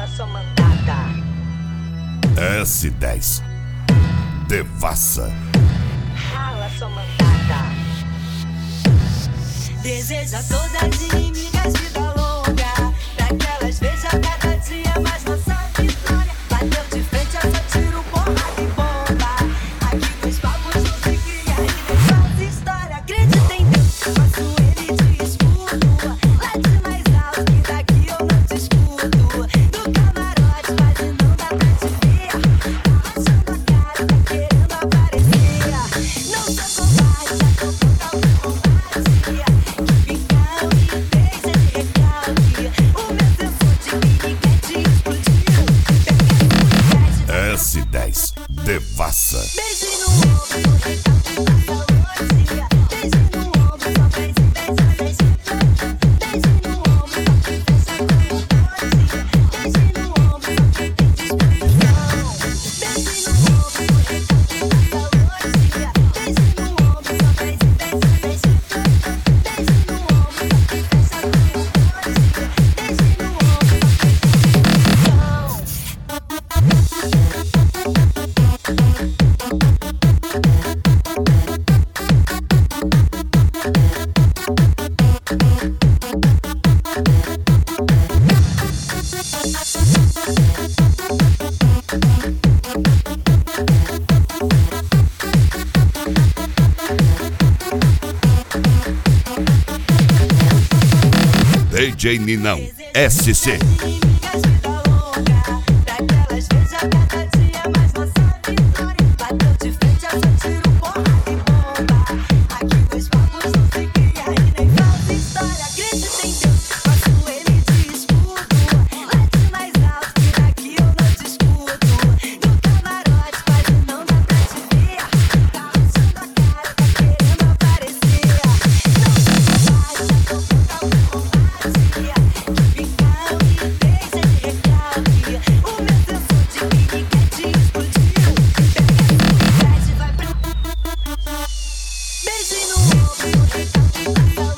Rala sua mandada. S10 Devassa. Rala sua mandada. Deseja todas inimigas vida longa, daquelas veja cada dia mais nossa vitória. Bateu de frente, eu só tiro porrada e bomba. Aqui com os papos não se cria e nem faz história. Acredita em Deus, faço ele de escudo. Late mais alto que daqui eu não te escuto. Do camarote quase não dá pra te ver. Tá achando a cara, tá querendo aparecer. Não sou covarde, já tô pronta pra combate. S10 Devassa. Beijo no ombro, beijo no ombro, só fez e beija, beija. Beijo no ombro, só que fecha com o beijo no ombro, só que tem disposição. Beijo no ombro, beijo no ombro, só fez e beija, beija. Beijo no ombro, só que fecha com o beijo no ombro, só que tem DJ Ninão SC. inimigas vida longa, daquelas veja cada dia mais nossa vitória. Bateu de frente, eu só tiro porrada e bomba. Aqui com os papos não se cria e nem faz história. Acredita em Deus, faço ele de escudo. Late mais alto que daqui eu não te escuto. Do camarote quase não dá pra te ver. Tá achando a cara, tá querendo aparecer. Não sou covarde, já tô pronta pra combate. O meu sensor de mini quer te explodir. Pega esse vai pra beijo no ombro,